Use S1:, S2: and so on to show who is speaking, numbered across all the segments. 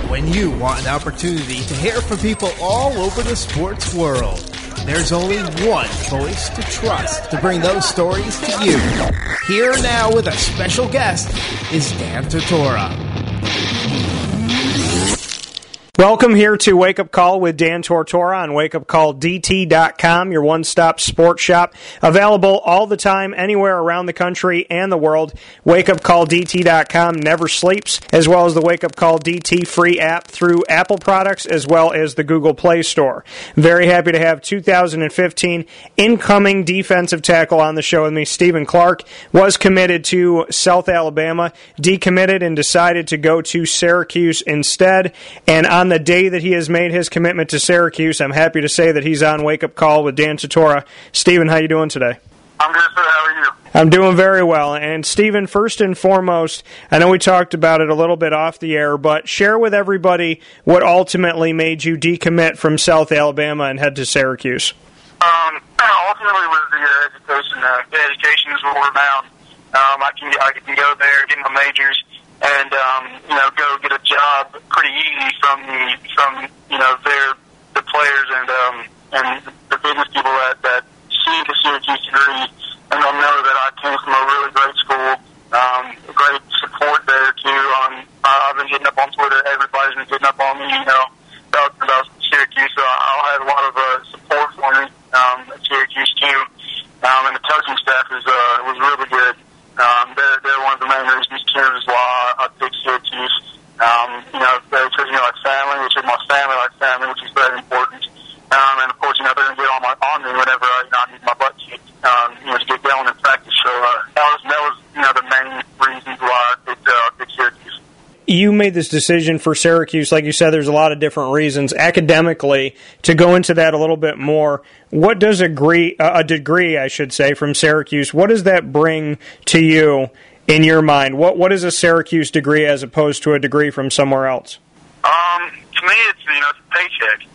S1: When you want an opportunity to hear from people all over the sports world, there's only one voice to trust to bring those stories to you. Here now with a special guest is Dan Tortora.
S2: Welcome here to Wake Up Call with Dan Tortora on wakeupcalldt.com, your one-stop sports shop. Available all the time, anywhere around the country and the world. wakeupcalldt.com never sleeps, as well as the Wake Up Call DT free app through Apple products, as well as the Google Play Store. Very happy to have 2015 incoming defensive tackle on the show with me. Stephen Clark was committed to South Alabama, decommitted and decided to go to Syracuse instead, and on the day that he has made his commitment to Syracuse, I'm happy to say that he's on Wake Up Call with Dan Tortora. Stephen, how you doing today?
S3: I'm good, sir. How are you?
S2: I'm doing very well. And Stephen, first and foremost, I know we talked about it a little bit off the air, but share with everybody what ultimately made you decommit from South Alabama and head to Syracuse.
S3: Ultimately it was the education. The education is world-renowned. I can go there, get my majors, and go get a job pretty easy from the players and the business people that see the Syracuse degree, and they'll know that I came from a really great school, great support there too. I've been hitting up on Twitter. Everybody's been hitting up on me, about Syracuse. So I'll have a lot of support for me at Syracuse too. And the coaching staff was really good. They're one of the main reasons too is why I picked Syracuse. They treat me like family, which is my family like family, which is very important. And of course, they're going to get on me whenever I need my butt kicked, to get going in practice. So that was the main reasons why I picked Syracuse.
S2: You made this decision for Syracuse, like you said, there's a lot of different reasons. Academically, to go into that a little bit more, what does a degree, I should say, from Syracuse, what does that bring to you in your mind? What is a Syracuse degree as opposed to a degree from somewhere else?
S3: To me, it's a paycheck.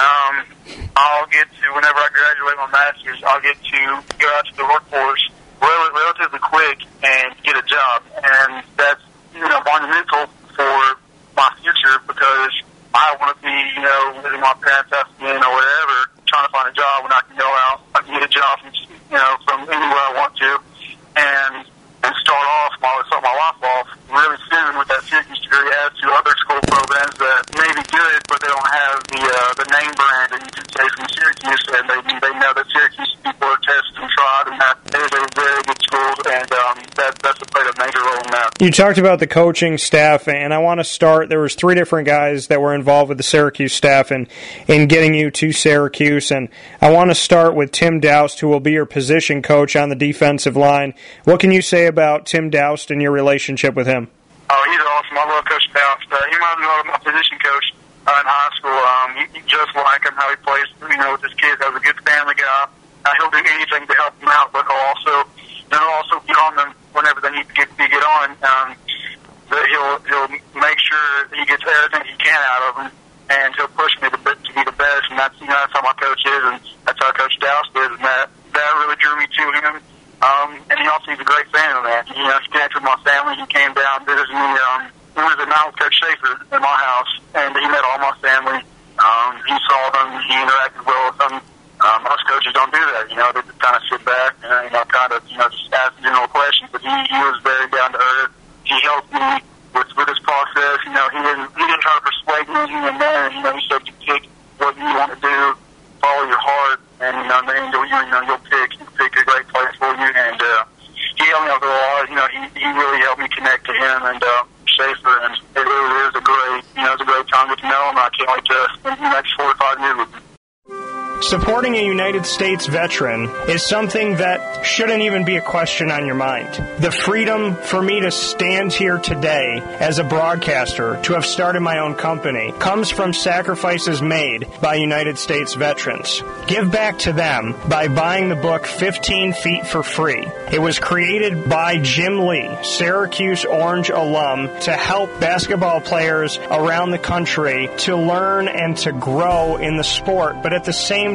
S3: I'll get to, whenever I graduate my master's, I'll get to go out to the workforce relatively quick and get a job. And that's, monumental for my future because I want to be, living my parents' house again or wherever, trying to find a job when I can go out. I can get a job from anywhere I want to and start my life off really soon with that Syracuse degree as to other school programs that may be good, but they don't have the name brand that you can say from Syracuse, and they know that Syracuse people are tested and tried, and that is a very good school, and that's played a major role in that.
S2: You talked about the coaching staff, and I want to start, there was 3 different guys that were involved with the Syracuse staff in getting you to Syracuse, and I want to start with Tim Daoust, who will be your position coach on the defensive line. What can you say about Tim Daoust and your relationship with him?
S3: Oh, he's awesome. I love Coach Daoust. He reminds me of my position coach in high school. He just like him, how he plays, with his kids. He's a good family guy. He'll do anything to help them out, but he'll also get on them whenever they need to get on. He'll make sure he gets everything he can out of them, and he'll push me to be the best. And that's how my coach is, and that's how Coach Daoust is, and that really drew me to him. And he also is a great fan of that. He connected with my family. He came down, visited me. He was at night with Coach Schaefer at my house, and he met all my family. He saw them. He interacted well with them. Most coaches don't do that. They just kind of sit back and just ask general questions. But he was very down to earth. He helped me with his process. He didn't try to persuade me. He said you pick what you want to do, follow your heart, and you'll pick a great place for you. And he helped me out a lot. He really helped me connect to him and Schaefer, and it really is a great time to get to know him. I can't wait to spend the next 4 or 5 years with him.
S2: Supporting a United States veteran is something that shouldn't even be a question on your mind. The freedom for me to stand here today as a broadcaster, to have started my own company, comes from sacrifices made by United States veterans. Give back to them by buying the book 15 Feet for free. It was created by Jim Lee, Syracuse Orange alum, to help basketball players around the country to learn and to grow in the sport, but at the same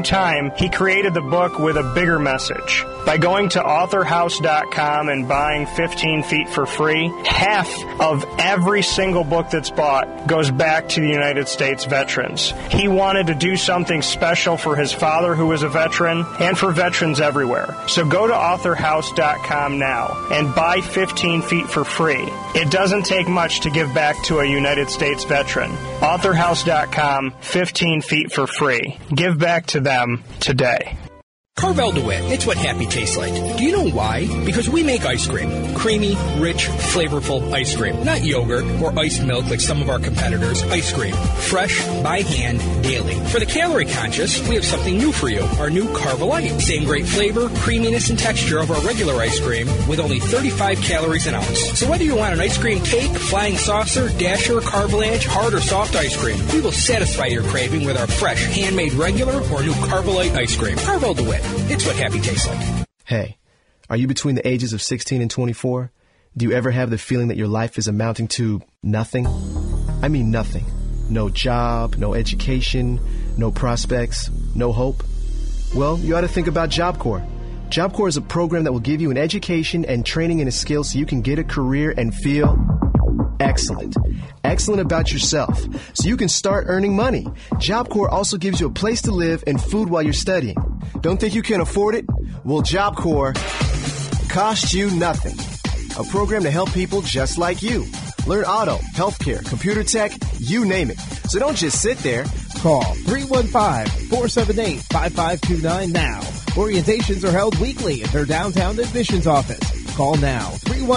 S2: time, he created the book with a bigger message. By going to authorhouse.com and buying 15 Feet for free, half of every single book that's bought goes back to the United States veterans. He wanted to do something special for his father, who was a veteran, and for veterans everywhere. So go to authorhouse.com now and buy 15 Feet for free. It doesn't take much to give back to a United States veteran. authorhouse.com, 15 Feet for free. Give back to them today.
S4: Carvel DeWitt, it's what happy tastes like. Do you know why? Because we make ice cream. Creamy, rich, flavorful ice cream. Not yogurt or iced milk like some of our competitors. Ice cream. Fresh, by hand, daily. For the calorie conscious, we have something new for you. Our new Carvelite. Same great flavor, creaminess, and texture of our regular ice cream with only 35 calories an ounce. So whether you want an ice cream cake, flying saucer, dasher, Carvelanche, hard or soft ice cream, we will satisfy your craving with our fresh, handmade regular or new Carvelite ice cream. Carvel DeWitt. It's what happy tastes like.
S5: Hey, are you between the ages of 16 and 24? Do you ever have the feeling that your life is amounting to nothing? I mean nothing. No job, no education, no prospects, no hope? Well, you ought to think about Job Corps. Job Corps is a program that will give you an education and training and a skill so you can get a career and feel excellent. Excellent about yourself, so you can start earning money. Job Corps also gives you a place to live and food while you're studying. Don't think you can afford it? Well, Job Corps costs you nothing. A program to help people just like you. Learn auto, healthcare, computer tech, you name it. So don't just sit there.
S1: Call 315-478-5529 now. Orientations are held weekly at their downtown admissions office. Call now,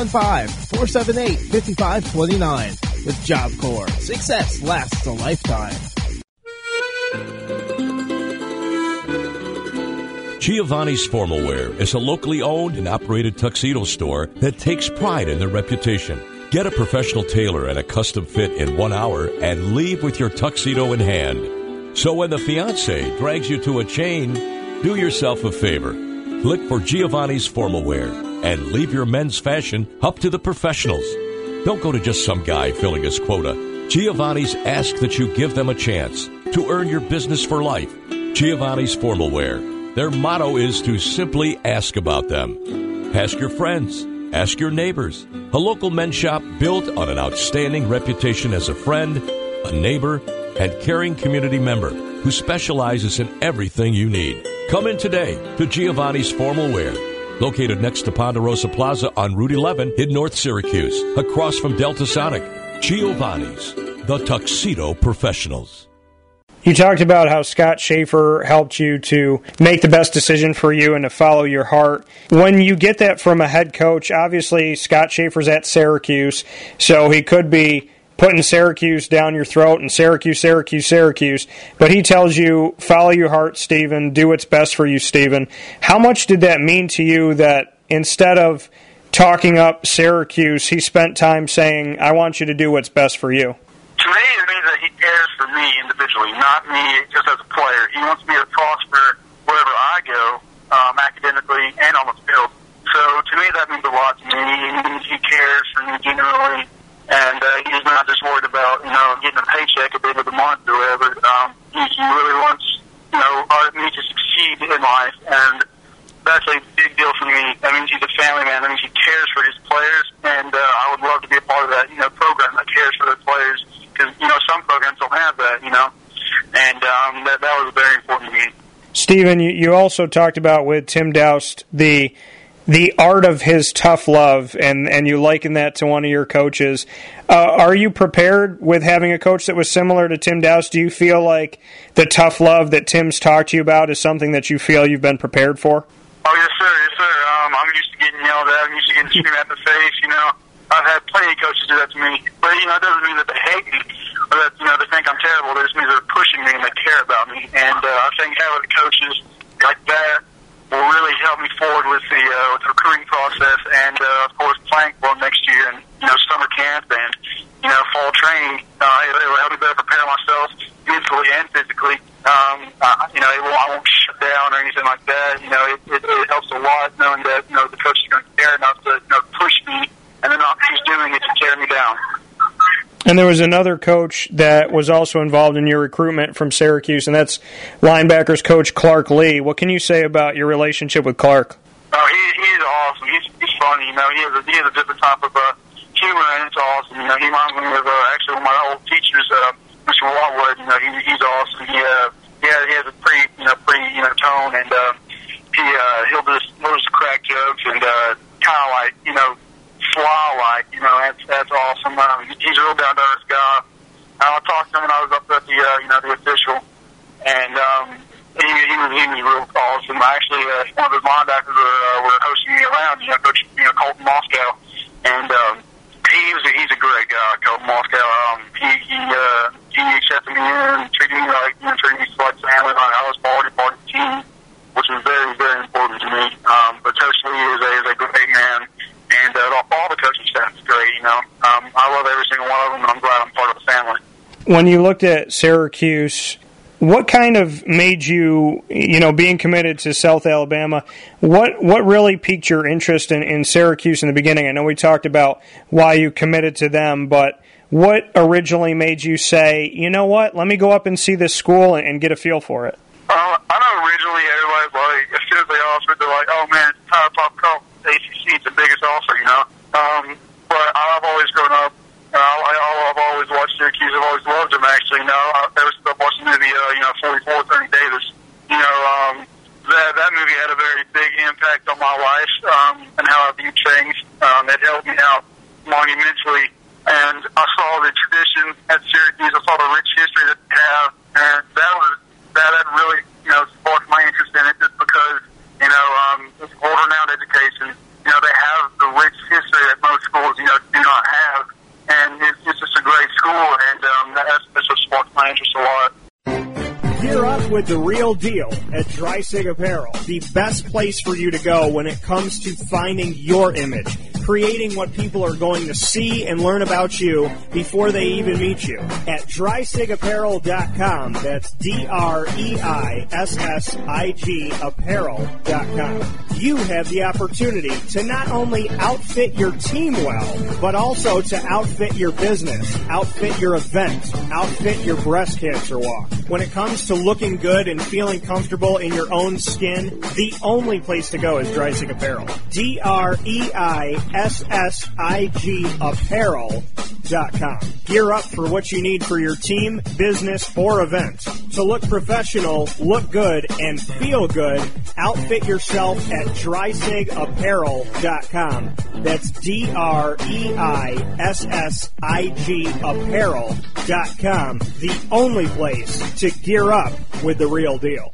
S1: 315-478-5529. With Job Corps, success lasts a lifetime.
S6: Giovanni's Formal Wear is a locally owned and operated tuxedo store that takes pride in their reputation. Get a professional tailor and a custom fit in 1 hour and leave with your tuxedo in hand. So when the fiancé drags you to a chain, do yourself a favor. Look for Giovanni's Formal Wear and leave your men's fashion up to the professionals. Don't go to just some guy filling his quota. Giovanni's asks that you give them a chance to earn your business for life. Giovanni's Formal Wear. Their motto is to simply ask about them. Ask your friends. Ask your neighbors. A local men's shop built on an outstanding reputation as a friend, a neighbor, and caring community member who specializes in everything you need. Come in today to Giovanni's Formal Wear. Located next to Ponderosa Plaza on Route 11 in North Syracuse, across from Delta Sonic. Giovanni's, the Tuxedo Professionals.
S2: You talked about how Scott Schaefer helped you to make the best decision for you and to follow your heart. When you get that from a head coach, obviously Scott Schaefer's at Syracuse, so he could be putting Syracuse down your throat and Syracuse, but he tells you, follow your heart, Stephen, do what's best for you, Stephen. How much did that mean to you that instead of talking up Syracuse, he spent time saying, I want you to do what's best for you?
S3: To me, it means that he cares for me individually, not me just as a player. He wants me to prosper wherever I go, academically and on the field. So to me, that means a lot to me. It means he cares for me generally. And he's not just worried about, getting a paycheck at the end of the month or whatever. He really wants, me to succeed in life. And that's a big deal for me. That means he's a family man. That means he cares for his players. And I would love to be a part of that, program that cares for those players. Because, some programs don't have that, And that was very important to me.
S2: Stephen, you also talked about with Tim Doust the art of his tough love, and you liken that to one of your coaches. Are you prepared with having a coach that was similar to Tim Doust? Do you feel like the tough love that Tim's talked to you about is something that you feel you've been prepared for?
S3: Oh, yes, sir. I'm used to getting yelled at. I'm used to getting screamed at the face, I've had plenty of coaches do that to me. But, it doesn't mean that they hate me or that, they think I'm terrible. It just means they're pushing me and they care about me. And I think having coaches like that will really help me forward with the recruiting process and, of course, playing for them next year and, summer camp and, fall training. It will help me better prepare myself mentally and physically. I won't shut down or anything like that. It helps a lot knowing that, the coach is going to care enough to, push me and then not he's doing it to tear me down.
S2: And there was another coach that was also involved in your recruitment from Syracuse, and that's linebackers coach Clark Lee. What can you say about your relationship with Clark?
S3: Oh, he's awesome. He's funny. He has a different type of humor, and it's awesome. He reminds me of actually one of my old teachers, Mr. Watwood. He's awesome. He has a pretty tone, and he'll just crack jokes and kind of like fly like. That's awesome. He's a real down to earth guy. I talked to him when I was up at the official, and he was real awesome. Actually, one of his linebackers were hosting me around. Coach Colton Moscow, and he's a great guy, Colton Moscow. He accepted me and treated me like family. Like I was part of the team, which was very, very important to me. But Coach Lee is a great man, and all the coaching staff is great. I love every single one of them, and I'm glad I'm part of the family.
S2: When you looked at Syracuse, what kind of made you, being committed to South Alabama, what really piqued your interest in Syracuse in the beginning? I know we talked about why you committed to them, but what originally made you say, you know what, let me go up and see this school and get a feel for it?
S3: I know originally everybody's like, as soon as they offered, they're like, oh man, it's Tyler Pop Cup, ACC, it's the biggest offer, But I've always grown up, I've always watched Syracuse, I've always loved them actually, ever since I watched the movie, 44, 30 Davis, that movie had a very big impact on my life, and how I viewed things. It helped me out monumentally. And I saw the tradition at Syracuse. I saw the rich history that they have, and that really, sparked my interest in it. Just because, it's world-renowned education. They have the rich history that most schools, do not have, and it's just a great school. And that's what sparked my interest a lot.
S2: Gear up with the real deal at Dreisig Apparel, the best place for you to go when it comes to finding your image, creating what people are going to see and learn about you before they even meet you. At DreisigApparel.com, that's DREISSIG Apparel.com. You have the opportunity to not only outfit your team well, but also to outfit your business, outfit your event, outfit your breast cancer walk. When it comes to looking good and feeling comfortable in your own skin, the only place to go is Dreisig Apparel. DREISSIG Apparel.com. Gear up for what you need for your team, business, or event. To look professional, look good, and feel good, outfit yourself at DreisigApparel.com. That's DREISSIG Apparel.com. The only place to gear up with the real deal.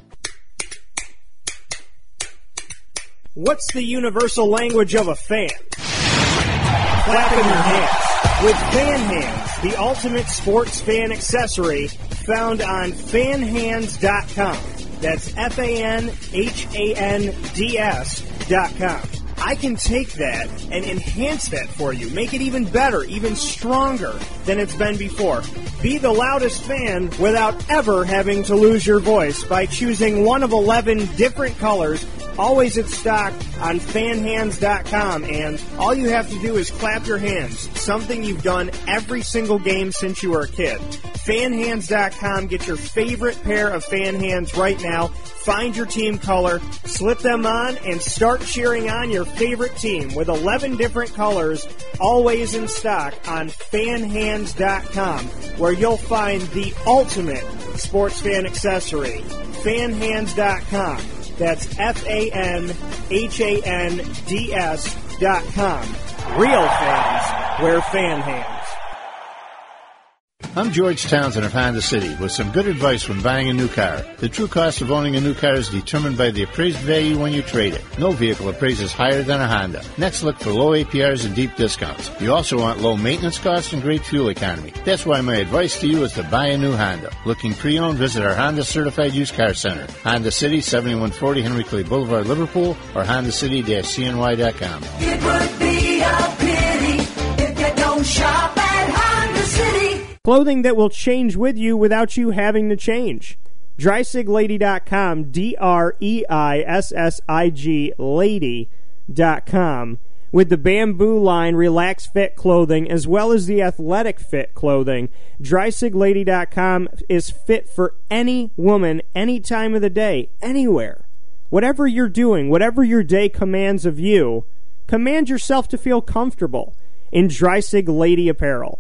S2: What's the universal language of a fan? Clapping your hands. With Fan Hands, the ultimate sports fan accessory found on fanhands.com. That's FANHANDS.com. I can take that and enhance that for you, make it even better, even stronger than it's been before. Be the loudest fan without ever having to lose your voice by choosing one of 11 different colors, always in stock on fanhands.com, and all you have to do is clap your hands, something you've done every single game since you were a kid. Fanhands.com, get your favorite pair of fan hands right now. Find your team color, slip them on, and start cheering on your favorite team with 11 different colors, always in stock on fanhands.com, where you'll find the ultimate sports fan accessory. Fanhands.com. That's FANHANDS.com. Real fans wear fan hands.
S7: I'm George Townsend of Honda City with some good advice when buying a new car. The true cost of owning a new car is determined by the appraised value when you trade it. No vehicle appraises higher than a Honda. Next, look for low APRs and deep discounts. You also want low maintenance costs and great fuel economy. That's why my advice to you is to buy a new Honda. Looking pre-owned, visit our Honda Certified Used Car Center. Honda City, 7140 Henry Clay Boulevard, Liverpool, or HondaCity-CNY.com.
S8: It would be a pity if you don't shop at Honda City.
S2: Clothing that will change with you without you having to change. DreisigLady.com, DREISSIG Lady.com, With the Bamboo line Relax Fit clothing as well as the Athletic Fit clothing, DreisigLady.com is fit for any woman, any time of the day, anywhere. Whatever you're doing, whatever your day commands of you, command yourself to feel comfortable in Dreisig Lady apparel.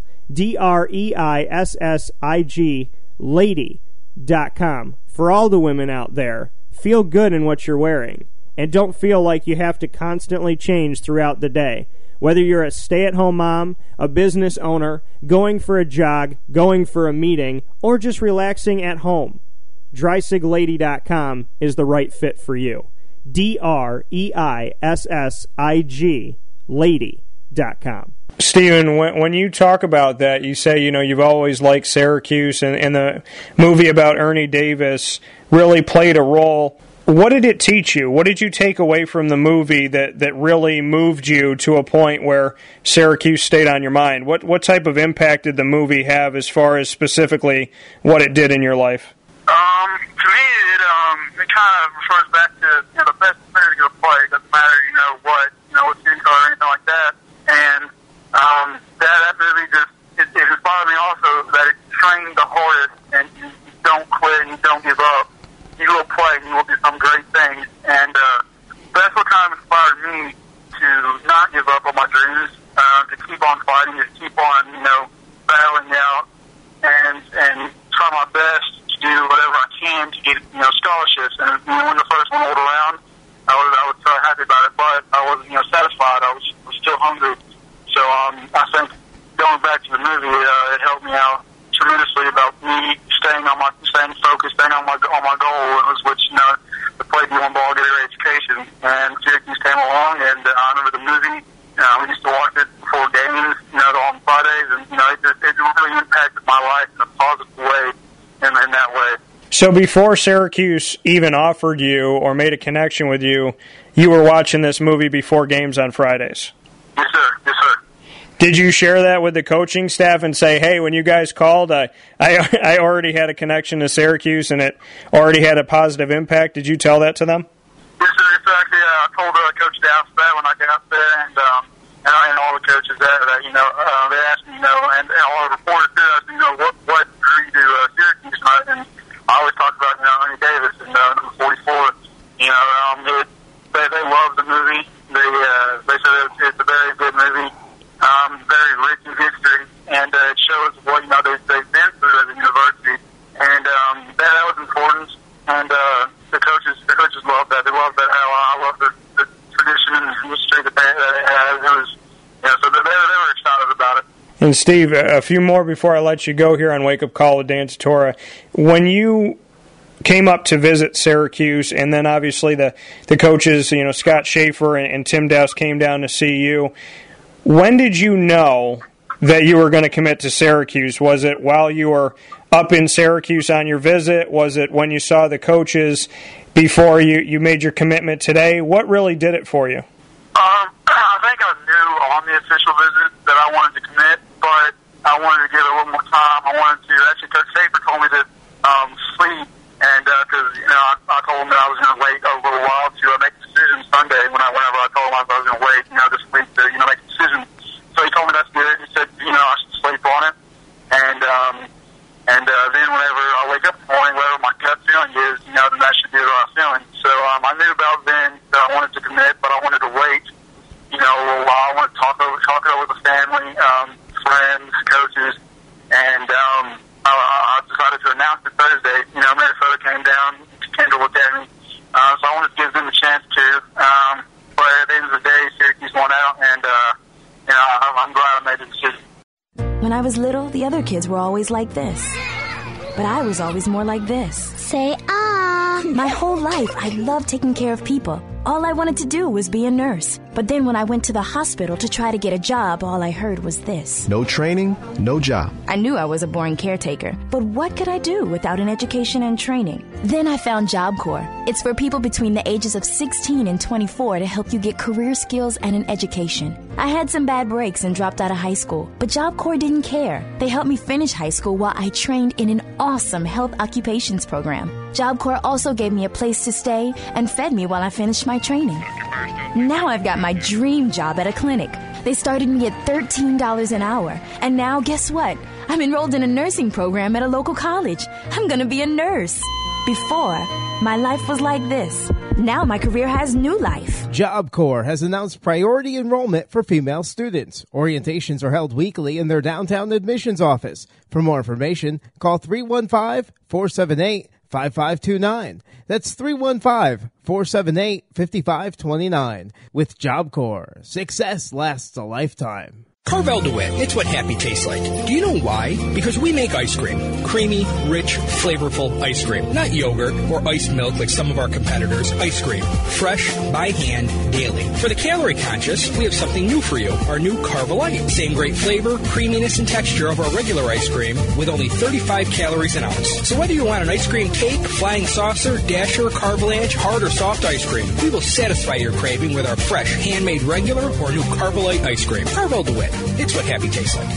S2: DREISSIG Lady.com. For all the women out there, feel good in what you're wearing. And don't feel like you have to constantly change throughout the day. Whether you're a stay-at-home mom, a business owner, going for a jog, going for a meeting, or just relaxing at home, DreisigLady.com is the right fit for you. DREISSIG Lady.com.
S9: Stephen, when you talk about that, you say, you've always liked Syracuse, and the movie about Ernie Davis really played a role. What did it teach you? What did you take away from the movie that really moved you to a point where Syracuse stayed on your mind? What type of impact did the movie have as far as specifically what it did in your life?
S3: To me, it kind of refers back to the best player to go play. It doesn't matter, what skin color or anything like that. And that movie it inspired me also that it trained the hardest, and you don't quit and you don't give up. You will play and you will do some great things. And that's what kind of inspired me to not give up on my dreams, to keep on fighting, to keep on, battling out and try my best to do whatever I can to get, scholarships. And when the first one rolled around, I was so happy about it, but I wasn't, satisfied. I was still hungry. So I think going back to the movie, it helped me out tremendously about me staying focused, staying on my goal, which to play D1 ball, get a great education. And Syracuse came along, and I remember the movie. We used to watch it before games, on Fridays, and it really impacted my life in a positive way, in that way.
S9: So before Syracuse even offered you or made a connection with you, you were watching this movie before games on Fridays?
S3: Yes, sir. Yes, sir.
S9: Did you share that with the coaching staff and say, hey, when you guys called, I already had a connection to Syracuse and it already had a positive impact? Did you tell that to them?
S3: Yes, sir. Exactly. I told Coach Daff that when I got up there, and all the coaches there that, they asked me, and all the reporters did ask me, what drew you to Syracuse? And I always talk about, Ernie Davis and number 44. They love the movie. They said it's a very good movie. Very rich in history, and it shows what they've been through as a university, and that was important. And the coaches love that. They love that. How I love the tradition and the history that it has. It was, so they were excited about it.
S9: And Steve, a few more before I let you go here on Wake Up Call with Dan Tortora. When you came up to visit Syracuse, and then obviously the coaches, Scott Schaefer and Tim Dowse came down to see you. When did you know that you were going to commit to Syracuse? Was it while you were up in Syracuse on your visit? Was it when you saw the coaches before you made your commitment today? What really did it for you?
S3: I think I knew on the official visit that I wanted to commit, but I wanted to give it a little more time. Actually, Coach Schaefer told me to sleep, and because I told him that I was going to wait a little while to make a decision Sunday. Whenever I told him I was going to wait, this week to make a decision. So he told me that's good. He said, I should sleep on it, and then whenever I wake up in the morning, whatever my gut feeling is, then that should be the right feeling. So I knew about then that I wanted to commit, but I wanted to wait, a little while. I wanted to talk it over with the family, friends, coaches, and I decided to announce it Thursday. Minnesota came to look at me, so I wanted to give them a chance to. But at the end of the day, Syracuse won out, and I'm glad I made the decision.
S10: When I was little, the other kids were always like this. But I was always more like this.
S11: Say, ah.
S10: My whole life, I loved taking care of people. All I wanted to do was be a nurse. But then when I went to the hospital to try to get a job, all I heard was this.
S5: No training, no job.
S10: I knew I was a boring caretaker, but what could I do without an education and training? Then I found Job Corps. It's for people between the ages of 16 and 24 to help you get career skills and an education. I had some bad breaks and dropped out of high school, but Job Corps didn't care. They helped me finish high school while I trained in an awesome health occupations program. Job Corps also gave me a place to stay and fed me while I finished my training. Now I've got my dream job at a clinic. They started me at $13 an hour. And now, guess what? I'm enrolled in a nursing program at a local college. I'm going to be a nurse. Before, my life was like this. Now my career has new life.
S1: Job Corps has announced priority enrollment for female students. Orientations are held weekly in their downtown admissions office. For more information, call 315-478-5529. That's 315-478-5529. With Job Corps, success lasts a lifetime.
S4: Carvel DeWitt, it's what happy tastes like. Do you know why? Because we make ice cream. Creamy, rich, flavorful ice cream. Not yogurt or iced milk like some of our competitors. Ice cream. Fresh, by hand, daily. For the calorie conscious, we have something new for you. Our new Carvelite. Same great flavor, creaminess, and texture of our regular ice cream with only 35 calories an ounce. So whether you want an ice cream cake, flying saucer, dasher, Carvelanche, hard or soft ice cream, we will satisfy your craving with our fresh, handmade regular or new Carvelite ice cream. Carvel DeWitt. It's what happy tastes like.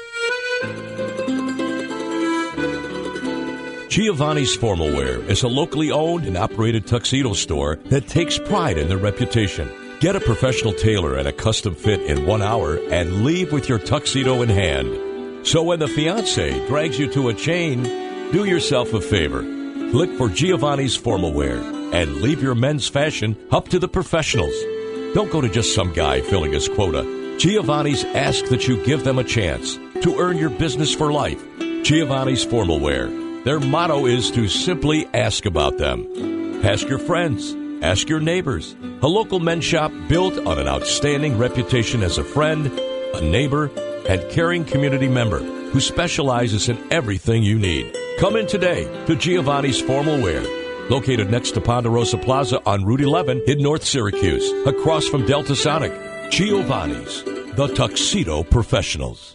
S6: Giovanni's Formal Wear is a locally owned and operated tuxedo store that takes pride in their reputation. Get a professional tailor and a custom fit in 1 hour and leave with your tuxedo in hand. So when the fiancé drags you to a chain, do yourself a favor. Look for Giovanni's Formal Wear and leave your men's fashion up to the professionals. Don't go to just some guy filling his quota. Giovanni's ask that you give them a chance to earn your business for life. Giovanni's Formal Wear. Their motto is to simply ask about them. Ask your friends. Ask your neighbors. A local men's shop built on an outstanding reputation as a friend, a neighbor, and caring community member who specializes in everything you need. Come in today to Giovanni's Formal Wear. Located next to Ponderosa Plaza on Route 11 in North Syracuse, across from Delta Sonic. Giovanni's, the Tuxedo Professionals.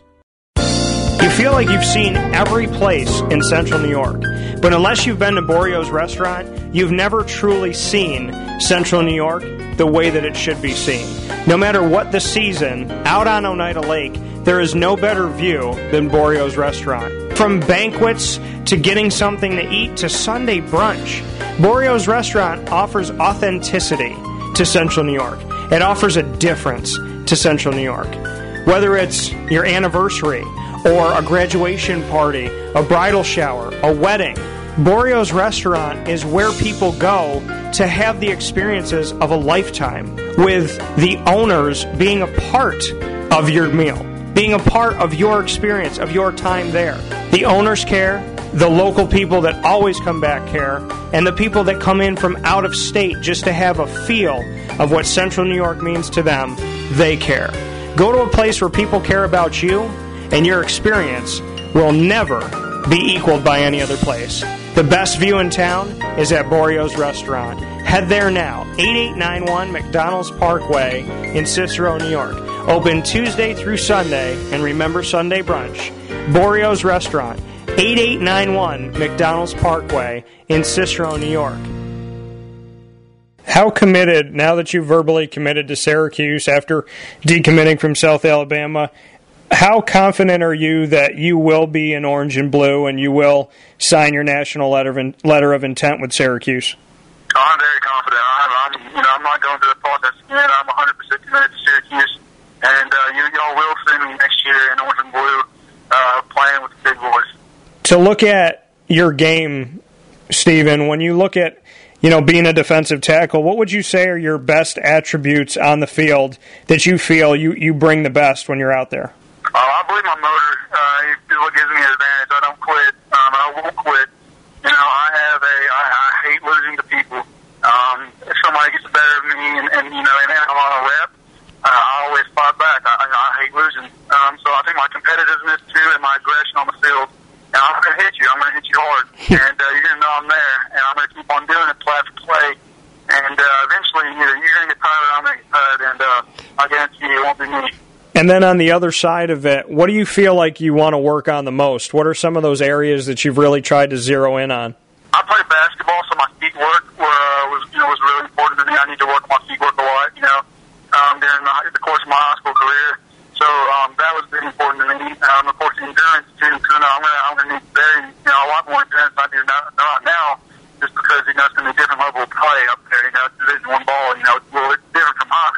S2: You feel like you've seen every place in Central New York, but unless you've been to Borio's restaurant, you've never truly seen Central New York the way that it should be seen. No matter what the season, out on Oneida Lake, there is no better view than Borio's restaurant. From banquets to getting something to eat to Sunday brunch, Borio's restaurant offers authenticity to Central New York. It offers a difference to Central New York. Whether it's your anniversary or a graduation party, a bridal shower, a wedding, Borio's restaurant is where people go to have the experiences of a lifetime, with the owners being a part of your meal, being a part of your experience, of your time there. The owners care, the local people that always come back care, and the people that come in from out of state just to have a feel of what Central New York means to them, they care. Go to a place where people care about you, and your experience will never be equaled by any other place. The best view in town is at Borio's Restaurant. Head there now, 8891 McDonald's Parkway in Cicero, New York. Open Tuesday through Sunday, and remember Sunday brunch. Borio's Restaurant, 8891 McDonald's Parkway in Cicero, New York. How committed, now that you've verbally committed to Syracuse after decommitting from South Alabama, how confident are you that you will be in orange and blue and you will sign your national letter of intent with Syracuse?
S3: I'm very confident. I'm not going through the process again. I'm 100% committed to Syracuse, and y'all will see me next year in orange and blue, playing with the big boys.
S2: To look at your game, Stephen, when you look at being a defensive tackle, what would you say are your best attributes on the field that you feel you bring the best when you're out there?
S3: I believe my motor is what gives me an advantage. I don't quit. I won't quit. I hate losing to people. If somebody gets the better of me and I'm on a rep, I always fight back. I hate losing. So I think my competitiveness too and my aggression on the field. And I'm going to hit you. I'm going to hit you hard. And you're going to know I'm there. And I'm going to keep on doing it play after play. And eventually, you're going to get tired, I'm going to get tired. And I guarantee you it won't be me.
S2: And then on the other side of it, what do you feel like you want to work on the most? What are some of those areas that you've really tried to zero in on?
S3: I play basketball, so my feet work was really important to me. I need to work on my feet work a lot, during the course of my high school career. So that was very important to me. Of course, endurance too. Because I'm going to need a lot more endurance than I do not now, just because it's going to be a different level of play up there. Division I ball. It's different from high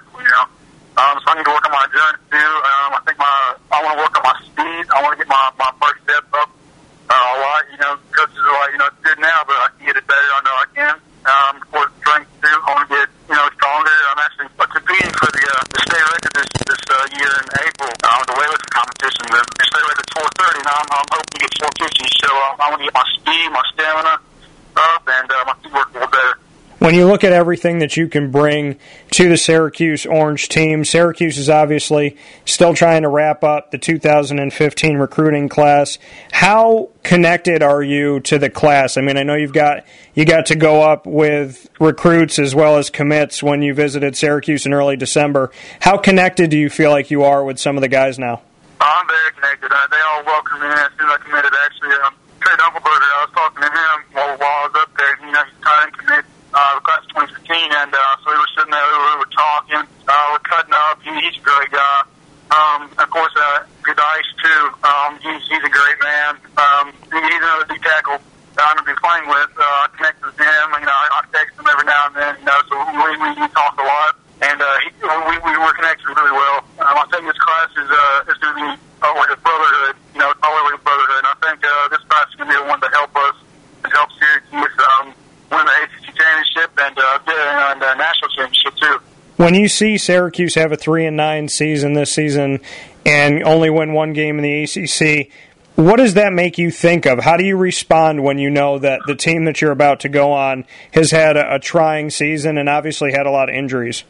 S3: speed, my stamina up, and my feet work a little better.
S9: When you look at everything that you can bring to the Syracuse Orange team, Syracuse is obviously still trying to wrap up the 2015 recruiting class. How connected are you to the class? I mean, I know you got to go up with recruits as well as commits when you visited Syracuse in early December. How connected do you feel like you are with some of the guys now?
S3: I'm very connected. They all welcomed me as soon as I committed. Actually, Trey Dunkelberger, I was talking to him while I was up there. You know, he's tied and committed. Class 2015, and so we were sitting there, we were talking, we're cutting up. He's a great guy. Of course, Gadice too. He's a great man. He's another D tackle that I'm going to be playing with. I connect with him. You know, I text him every now and then. You know, so we talk a lot, and we were connected really well. I think this class is going to be like a brotherhood. You know, it's all like a brotherhood. And I think this class is going to be the one to help us and help Syracuse win the ACC championship and the national championship too.
S9: When you see Syracuse have a 3-9 season this season and only win one game in the ACC, what does that make you think of? How do you respond when you know that the team that you're about to go on has had a trying season and obviously had a lot of injuries?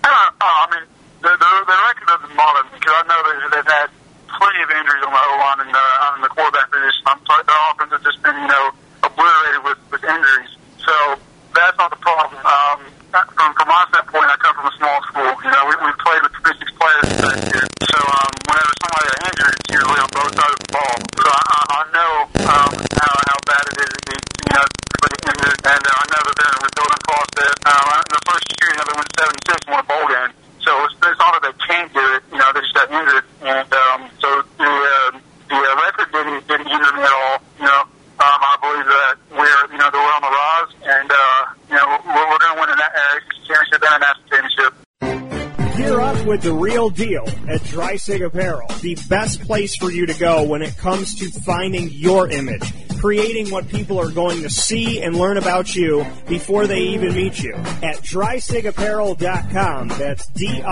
S3: I mean, the record doesn't bother me because I know they've had plenty of injuries on the O-line and on the quarterback position. Their offense has just been, obliterated with injuries. So that's not the problem. From my standpoint, I come from a small school. You know, we've played with 36 players this year. So whenever somebody is injured, it's usually on both sides of the ball. So I know how bad it is to get injured, and I know that they're in a rebuilding process. In the first year, they went 7-6 and won a bowl game. So it's not that they can't do it. You know, they just got injured, and so the record didn't hinder me at all. You know. I believe that we're on the rise, and we're going to win a championship and a national championship.
S2: Gear up with the real deal at Dreisig Apparel, the best place for you to go when it comes to finding your image, creating what people are going to see and learn about you before they even meet you. At DreisigApparel.com, that's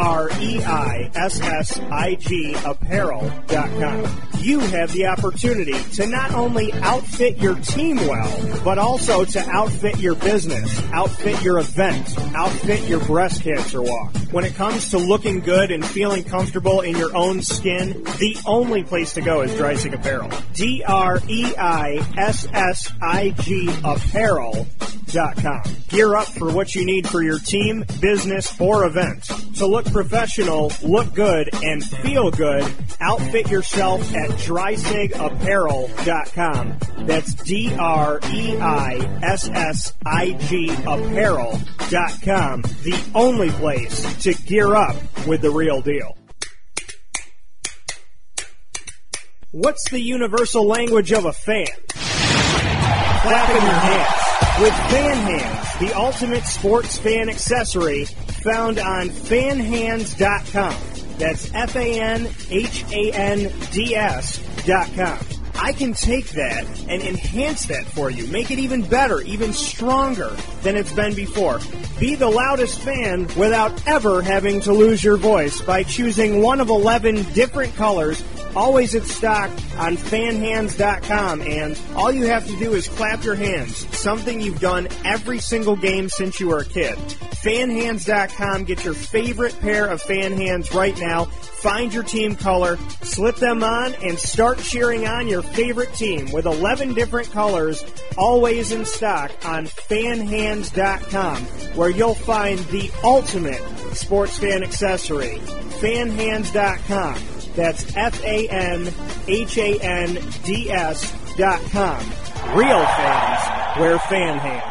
S2: DREISSIG apparel.com. You have the opportunity to not only outfit your team well, but also to outfit your business, outfit your event, outfit your breast cancer walk. When it comes to looking good and feeling comfortable in your own skin, the only place to go is Dreisig Apparel. DREISSIG apparel.com. Gear up for what you need for your team, business, or event. To look professional, look good, and feel good, outfit yourself at DreisigApparel.com. That's DREISSIG apparel.com. The only place to gear up with the real deal. What's the universal language of a fan? Clapping your hands. With Fan Hands, the ultimate sports fan accessory found on fanhands.com. That's FANHANDS.com. I can take that and enhance that for you, make it even better, even stronger than it's been before. Be the loudest fan without ever having to lose your voice by choosing one of 11 different colors, always in stock on fanhands.com, and all you have to do is clap your hands, something you've done every single game since you were a kid. Fanhands.com, get your favorite pair of fan hands right now. Find your team color, slip them on, and start cheering on your favorite team with 11 different colors, always in stock on fanhands.com, where you'll find the ultimate sports fan accessory. Fanhands.com. That's FANHANDS.com. Real fans wear fan hands.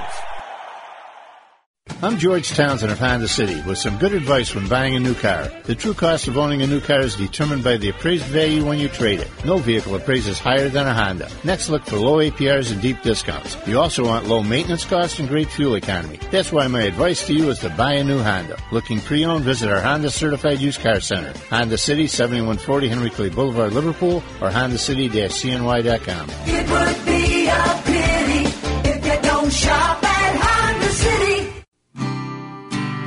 S7: I'm George Townsend of Honda City with some good advice when buying a new car. The true cost of owning a new car is determined by the appraised value when you trade it. No vehicle appraises higher than a Honda. Next, look for low APRs and deep discounts. You also want low maintenance costs and great fuel economy. That's why my advice to you is to buy a new Honda. Looking pre-owned, visit our Honda Certified Used Car Center. Honda City, 7140 Henry Clay Boulevard, Liverpool, or HondaCity-CNY.com.
S8: It would be a pity if you don't shop at Honda City.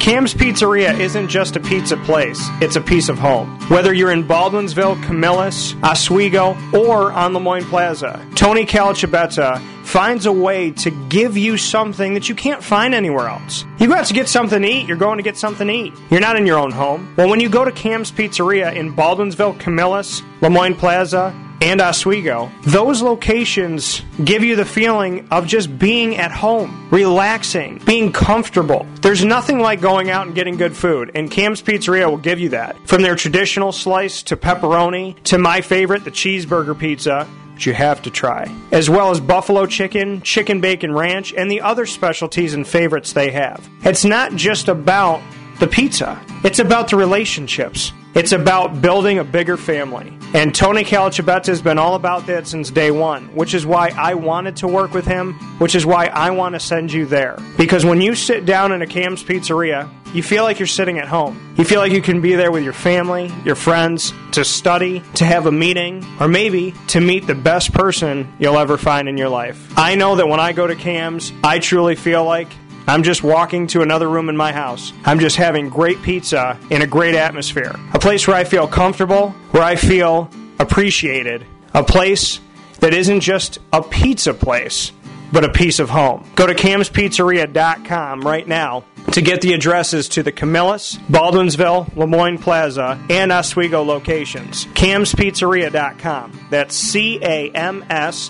S2: Cam's Pizzeria isn't just a pizza place, it's a piece of home. Whether you're in Baldwinsville, Camillus, Oswego, or on Lemoyne Plaza, Tony Calacibetta finds a way to give you something that you can't find anywhere else. You go out to get something to eat, you're going to get something to eat. You're not in your own home. Well, when you go to Cam's Pizzeria in Baldwinsville, Camillus, Lemoyne Plaza, and Oswego, those locations give you the feeling of just being at home, relaxing, being comfortable. There's nothing like going out and getting good food, and Cam's Pizzeria will give you that. From their traditional slice to pepperoni to my favorite, the cheeseburger pizza, which you have to try, as well as buffalo chicken, chicken bacon ranch, and the other specialties and favorites they have. It's not just about the pizza. It's about the relationships. It's about building a bigger family. And Tony Calacibetta has been all about that since day one, which is why I wanted to work with him, which is why I want to send you there. Because when you sit down in a Cam's Pizzeria, you feel like you're sitting at home. You feel like you can be there with your family, your friends, to study, to have a meeting, or maybe to meet the best person you'll ever find in your life. I know that when I go to Cam's, I truly feel like I'm just walking to another room in my house. I'm just having great pizza in a great atmosphere. A place where I feel comfortable, where I feel appreciated. A place that isn't just a pizza place, but a piece of home. Go to camspizzeria.com right now to get the addresses to the Camillus, Baldwinsville, Lemoyne Plaza, and Oswego locations. camspizzeria.com. That's C-A-M-S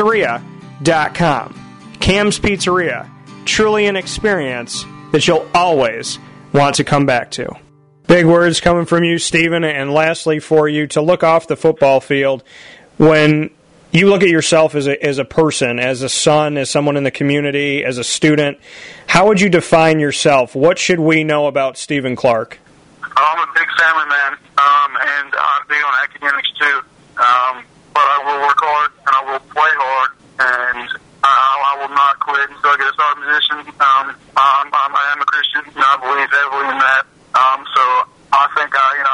S2: Pizzeria.com. Cam's Pizzeria. Truly an experience that you'll always want to come back to. Big words coming from you, Stephen, and lastly for you to look off the football field when you look at yourself as a person, as a son, as someone in the community, as a student. How would you define yourself? What should we know about Stephen Clark?
S3: I'm a big family man, and I'm big on academics too. But I will work hard, and I will play hard, and I will not quit until I get a starting position. I am a Christian. I believe heavily in that. So I think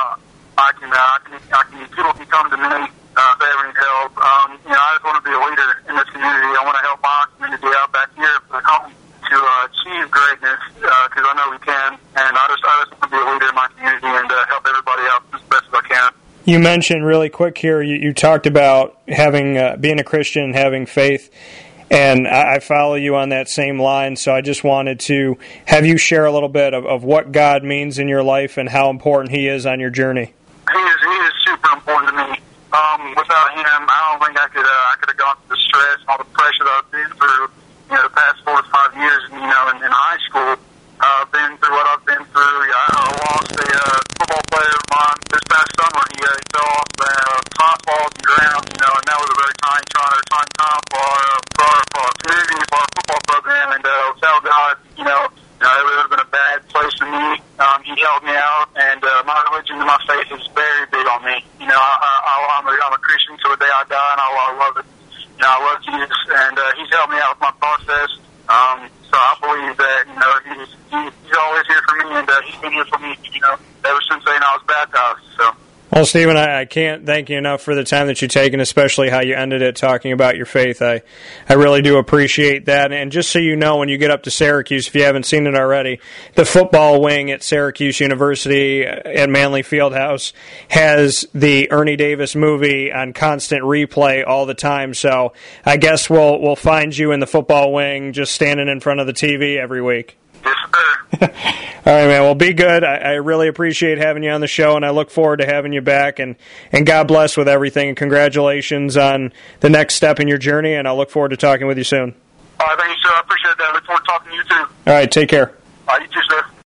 S3: people can come to me if they ever need help. I just want to be a leader in this community. I want to help my community out back here at home to achieve greatness because I know we can. And I just want to be a leader in my community and help everybody out as best as I can.
S2: You mentioned really quick here. You talked about having being a Christian, having faith. And I follow you on that same line, so I just wanted to have you share a little bit of what God means in your life and how important He is on your journey.
S3: He is super important to me. Without Him, I don't think I could have gone through the stress and all the pressure that I've been through the past 4 to 5 years. In high school, I've been through what I've been through. I lost a football player of mine this past summer. He fell off the softballs and ground, and that was a very trying time for our community, for our football program, and without God, it would have been a bad place for me. He helped me out, and my religion and my faith is very big on me. I'm a Christian till the day I die, and I love it. I love Jesus, and He's helped me out with my process. So I believe that He's always here for me, and He's been here for me, ever since I was baptized. So.
S2: Well, Stephen, I can't thank you enough for the time that you've taken, especially how you ended it talking about your faith. I really do appreciate that. And just so you know, when you get up to Syracuse, if you haven't seen it already, the football wing at Syracuse University at Manley Fieldhouse has the Ernie Davis movie on constant replay all the time. So I guess we'll find you in the football wing just standing in front of the TV every week.
S3: Yes, sir.
S2: All right, man. Well, be good. I really appreciate having you on the show, and I look forward to having you back. And God bless with everything, and congratulations on the next step in your journey, and I'll look forward to talking with you soon.
S3: All right, thank you, sir. I appreciate that. I look forward to talking to you, too.
S2: All right, take care.